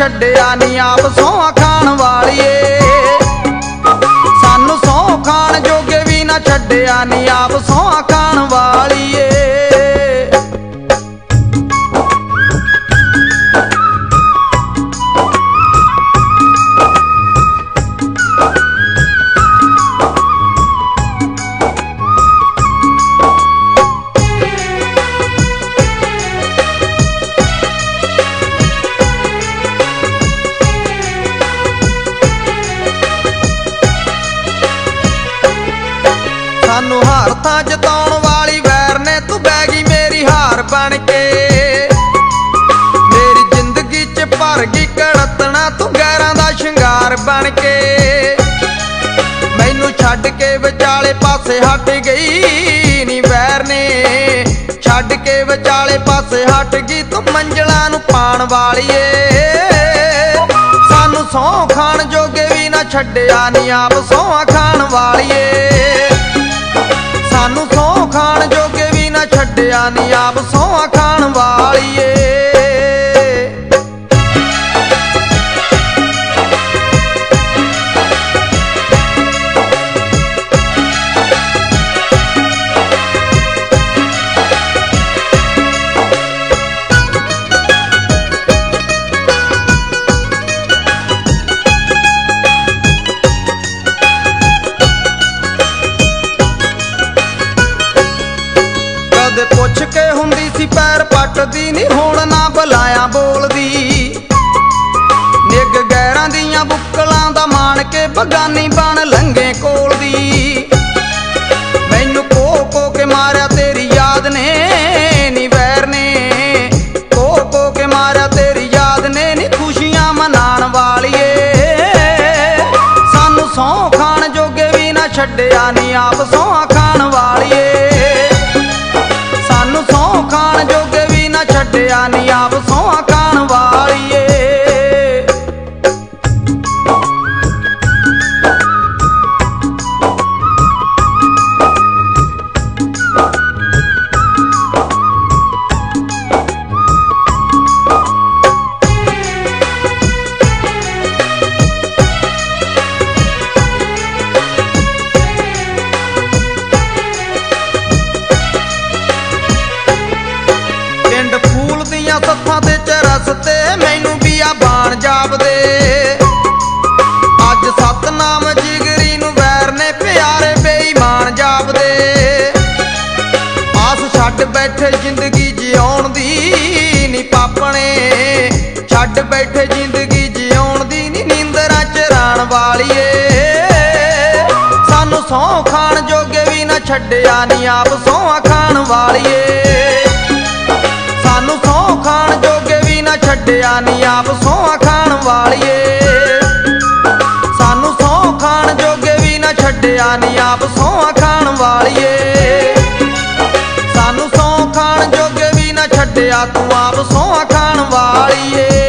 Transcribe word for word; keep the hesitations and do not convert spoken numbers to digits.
छड्डिया नी आप सौं खाण वालिए। सानू सौं खाण जोगे भी ना छड्डिया नी आप सौं खाण वालिए। सानू हार था जताउण वाली वैर ने तू बह गई मेरी हार बन के। मेरी जिंदगी च भर गई कड़तना तू गैरां दा शिंगार बन के। मैनू छड्ड के विचाले पासे हट गई नी वैर ने, छड्ड के विचाले पासे हट गई तू मंजिलां नू पाण वालिए। सानू सौं खाण जोगे भी ना छड्डिया नी आप सौं खाण वालिए। सानू सौं खाण जोगे भी ना छड्डिया नी आप सौं खाण वालिए। पुछ के हुंदी सी पैर पटदी नी हुण ना बुलाया बोलदी। निग गैरां दियां बुक्कलां दा मान के बगानी बन लंघे कोल दी। मैनू को को के मारिया तेरी याद ने नी वैर ने, को को के मारिया तेरी याद ने नी खुशियां मनाण वालिए। सानू सौं खाण जोगे भी ना छड्डिया नी आप सौं खाण वालिए। सानू सौं खाण जोगे भी ना छड्डिया नी आप सौं खाण वालिए। सत्थां ते चरसते मैनू बियाबान जापदे। अज सतनाम जिगरी नू वैर ने प्यारे बेईमान जापदे। आस छड्ड बैठे जिंदगी जिउण दी नी पापणे, छड्ड बैठे जिंदगी जिउण दी नी नींदरां चराण वालिए। सानू सौं खाण जोगे भी ना छड्डिया नी आप सौं खाण वालिए। सानू सौं खाण जोगे भी ना छड्डिया नी आप सौं खाण वालिए। सानू सौं खाण जोगे भी ना छड्डिया नी आप सौं खाण वालिए। सानू सौं खाण जोगे भी ना छड्डिया तू आप सौं खाण वालिए।